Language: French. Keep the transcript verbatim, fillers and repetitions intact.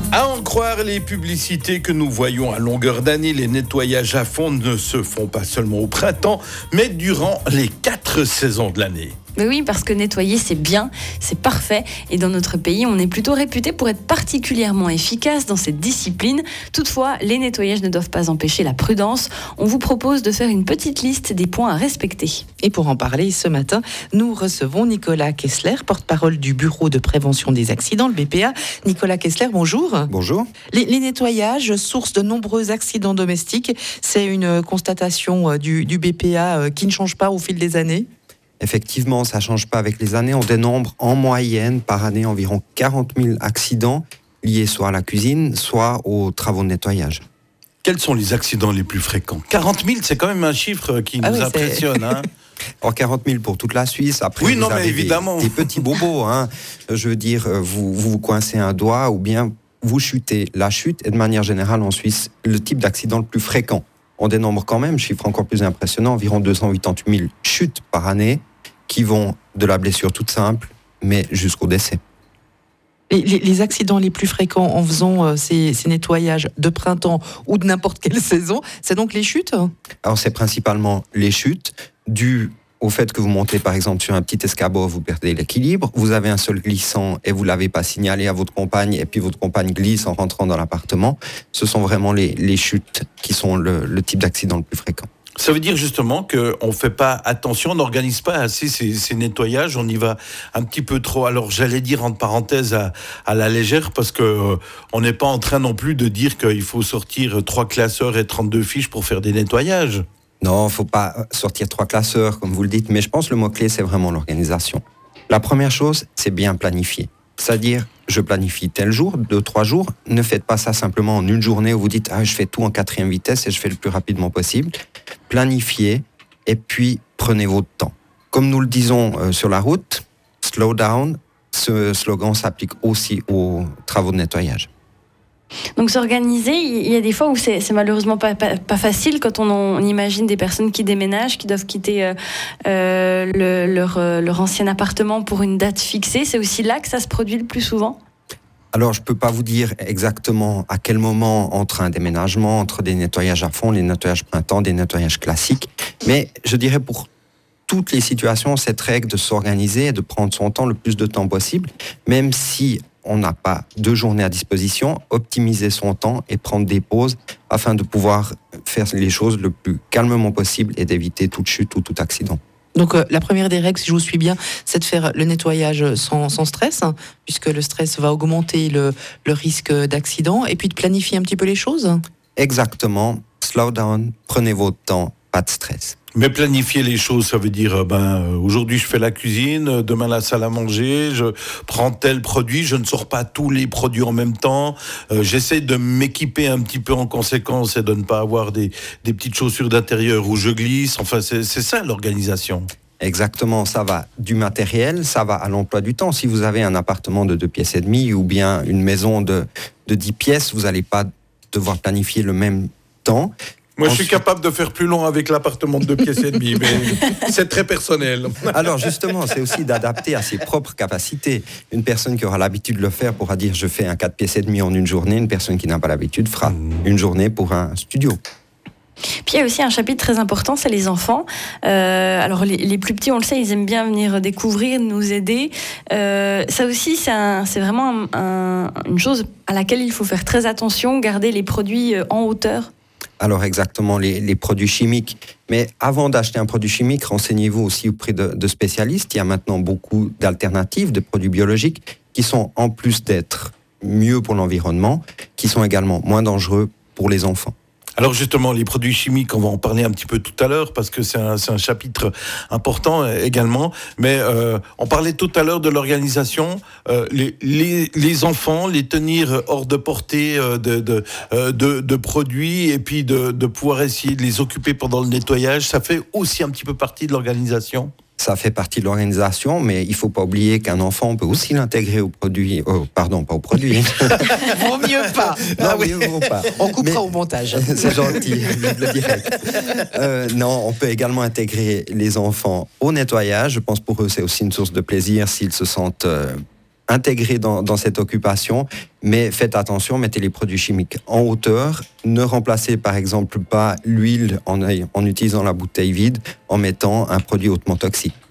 À en croire les publicités que nous voyons à longueur d'année, les nettoyages à fond ne se font pas seulement au printemps, mais durant les quatre saisons de l'année. Mais oui, parce que nettoyer, c'est bien, c'est parfait. Et dans notre pays, on est plutôt réputé pour être particulièrement efficace dans cette discipline. Toutefois, les nettoyages ne doivent pas empêcher la prudence. On vous propose de faire une petite liste des points à respecter. Et pour en parler, ce matin, nous recevons Nicolas Kessler, porte-parole du Bureau de prévention des accidents, le B P A. Nicolas Kessler, bonjour. Bonjour. Les, les nettoyages, source de nombreux accidents domestiques, c'est une constatation du, du B P A qui ne change pas au fil des années ? Effectivement, ça ne change pas avec les années. On dénombre en moyenne par année environ quarante mille accidents liés soit à la cuisine, soit aux travaux de nettoyage. Quels sont les accidents les plus fréquents ? quarante mille, c'est quand même un chiffre qui ah nous oui, impressionne. Hein. Or, quarante mille pour toute la Suisse. Après, oui, vous non, avez mais évidemment. Des, des petits bobos. Hein. Je veux dire, vous, vous vous coincez un doigt ou bien vous chutez. La chute est de manière générale en Suisse le type d'accident le plus fréquent. On dénombre quand même, chiffre encore plus impressionnant, environ deux cent quatre-vingt-dix mille chutes par année qui vont de la blessure toute simple, mais jusqu'au décès. Les, les, les accidents les plus fréquents en faisant euh, ces, ces nettoyages de printemps ou de n'importe quelle saison, c'est donc les chutes ? Alors c'est principalement les chutes, dues au fait que vous montez par exemple sur un petit escabeau, vous perdez l'équilibre, vous avez un sol glissant et vous ne l'avez pas signalé à votre compagne, et puis votre compagne glisse en rentrant dans l'appartement. Ce sont vraiment les, les chutes qui sont le, le type d'accident le plus fréquent. Ça veut dire justement qu'on ne fait pas attention, on n'organise pas assez ces, ces nettoyages, on y va un petit peu trop. Alors j'allais dire entre parenthèses à, à la légère, parce qu'on euh, n'est pas en train non plus de dire qu'il faut sortir trois classeurs et trente-deux fiches pour faire des nettoyages. Non, il ne faut pas sortir trois classeurs, comme vous le dites, mais je pense que le mot-clé, c'est vraiment l'organisation. La première chose, c'est bien planifier. C'est-à-dire, je planifie tel jour, deux, trois jours. Ne faites pas ça simplement en une journée où vous dites « Ah, je fais tout en quatrième vitesse et je fais le plus rapidement possible ». Planifiez et puis prenez votre temps. Comme nous le disons euh, sur la route, « Slow down », ce slogan s'applique aussi aux travaux de nettoyage. Donc s'organiser, il y a des fois où c'est, c'est malheureusement pas, pas, pas facile quand on, on imagine des personnes qui déménagent, qui doivent quitter euh, euh, le, leur, euh, leur ancien appartement pour une date fixée. C'est aussi là que ça se produit le plus souvent ? Alors, je ne peux pas vous dire exactement à quel moment, entre un déménagement, entre des nettoyages à fond, les nettoyages printemps, des nettoyages classiques, mais je dirais pour toutes les situations, cette règle de s'organiser et de prendre son temps le plus de temps possible, même si on n'a pas deux journées à disposition, optimiser son temps et prendre des pauses afin de pouvoir faire les choses le plus calmement possible et d'éviter toute chute ou tout accident. Donc euh, la première des règles, si je vous suis bien, c'est de faire le nettoyage sans, sans stress, hein, puisque le stress va augmenter le, le risque d'accident, et puis de planifier un petit peu les choses. Exactement. Slow down, prenez votre temps, pas de stress. Mais planifier les choses, ça veut dire, ben, aujourd'hui je fais la cuisine, demain la salle à manger, je prends tel produit, je ne sors pas tous les produits en même temps, euh, j'essaie de m'équiper un petit peu en conséquence et de ne pas avoir des, des petites chaussures d'intérieur où je glisse, enfin c'est, c'est ça l'organisation. Exactement, ça va du matériel, ça va à l'emploi du temps. Si vous avez un appartement de deux pièces et demie ou bien une maison de, de dix pièces, vous n'allez pas devoir planifier le même temps. Moi, je suis capable de faire plus long avec l'appartement de deux pièces et demie, mais c'est très personnel. Alors justement, c'est aussi d'adapter à ses propres capacités. Une personne qui aura l'habitude de le faire pourra dire « je fais un quatre pièces et demie en une journée ». Une personne qui n'a pas l'habitude fera une journée pour un studio. Puis il y a aussi un chapitre très important, c'est les enfants. Euh, alors les, les plus petits, on le sait, ils aiment bien venir découvrir, nous aider. Euh, ça aussi, c'est, un, c'est vraiment un, un, une chose à laquelle il faut faire très attention, garder les produits en hauteur. Alors exactement, les, les produits chimiques. Mais avant d'acheter un produit chimique, renseignez-vous aussi auprès de, de spécialistes. Il y a maintenant beaucoup d'alternatives, de produits biologiques qui sont, en plus d'être mieux pour l'environnement, qui sont également moins dangereux pour les enfants. Alors justement, les produits chimiques, on va en parler un petit peu tout à l'heure parce que c'est un, c'est un chapitre important également. Mais euh, on parlait tout à l'heure de l'organisation. Euh, les, les, les enfants, les tenir hors de portée euh, de, de, euh, de, de produits et puis de, de pouvoir essayer de les occuper pendant le nettoyage, ça fait aussi un petit peu partie de l'organisation. Ça fait partie de l'organisation, mais il ne faut pas oublier qu'un enfant, on peut aussi l'intégrer au produit... Oh, pardon, pas au produit. Vaut mieux pas. Non, ah oui. Mieux pas. On coupera mais, au montage. C'est gentil, je le dirai. Euh, non, on peut également intégrer les enfants au nettoyage. Je pense pour eux, c'est aussi une source de plaisir s'ils se sentent... Euh, intégrez dans, dans cette occupation, mais faites attention, mettez les produits chimiques en hauteur. Ne remplacez par exemple pas l'huile en, en utilisant la bouteille vide en mettant un produit hautement toxique.